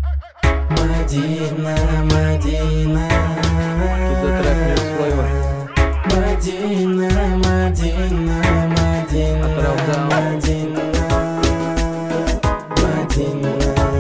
Madina, Madina. Тут трек не усвоила. Madina, Madina, Madina, Оправдал. Madina, Madina,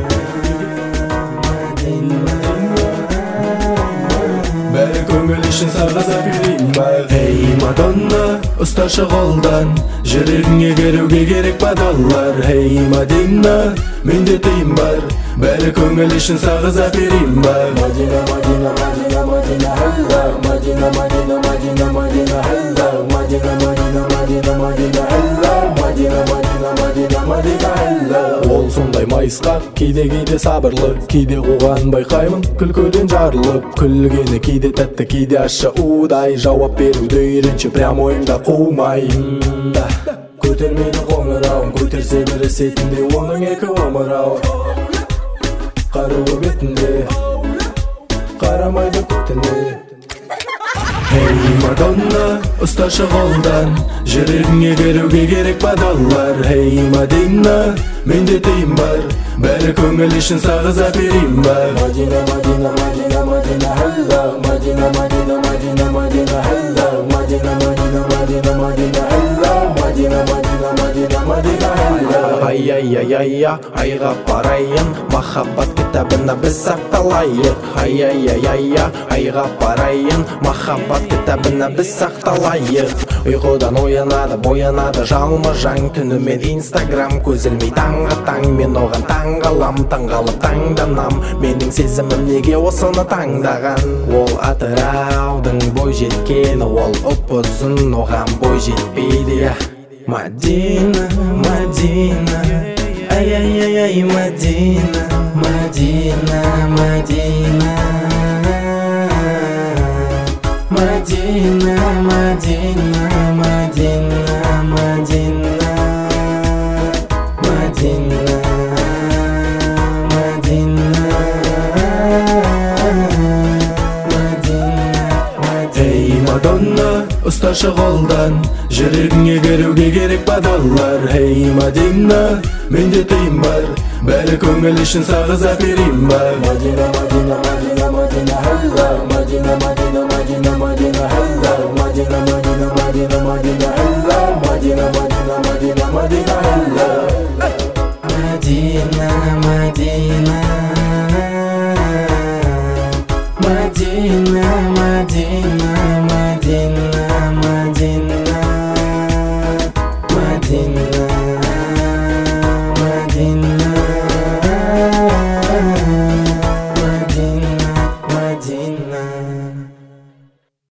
Madina. Бәрі көңіл ішін сағаза берейін бар. Ей Мадонна, ұсташы қолдан, жүрегіңе керуге керек бадалар. Ей Мадина, менде тыйым бар, бәрі көңіл ішін сағаза берейін бар. Madina, Madina, Madina, Madina, hello. Madina, Madina, Madina, Madina, hello. Madina, Madina, Madina, Madina, hello. Madina, Madina, Madina, Madina, hello. Ол сондай майысқақ, кейде сабырлы, кейде қуған байқаймын күлкіден жарылып. Күлгені кейде тәтті, кейде ащы удай, жауап беруді үйренші прям ойымда қумай. Көтермейді қоңырауын, көтерсе бірі сетінде оның екі омырауы. Қаруы бетінде, қарамайды көтіне. Ей Мадонна, ұсташы қолдан, жүрегіңе керуге керек бадалар. Ей Мадина, менде тыйым бар, бәрі көңіл ішін сағыза берейін бар. Madina, Madina, Madina, Madina, hello. Madina, Madina, Madina, Madina, hello. Madina, Madina, Madina, Madina, hello. Madina, Madina, Madina, Madina, hello. Ай-яй-яй-яй, айға барайын, махаббат кітабына біз сақталайық. Ай-яй-яй-яй, айға барайын, махаббат кітабына біз сақталайық. Ұйқыдан оянады, боянады жалма-жан, түнімен инстаграм көзілмей таңға таң. Мен оған таңғалам, таңғалып таңданам, менің сезімім неге осыны таңдаған. Ол атыраудың бой жеткені, ол ұп-ұзын, оған бой жетпейді. Madina, Madina, ай-яй-яй-яй, Madina, Madina, Madina, Madina, Madina, Madina, Madina, Madina, Madina. Ей Мадонна, ұсташы қолдан, жүрегіңе керуге керек бадалар. Ей Мадина, менде тыйым бар, бәрі көңіл ішін сағыза берейін бар. Madina, Madina, Madina, Madina, hello. Madina, Madina, Madina, Madina, hello. Madina, Madina, Madina, Madina, hello. Madina, Madina, Madina, Madina, hello. Madina,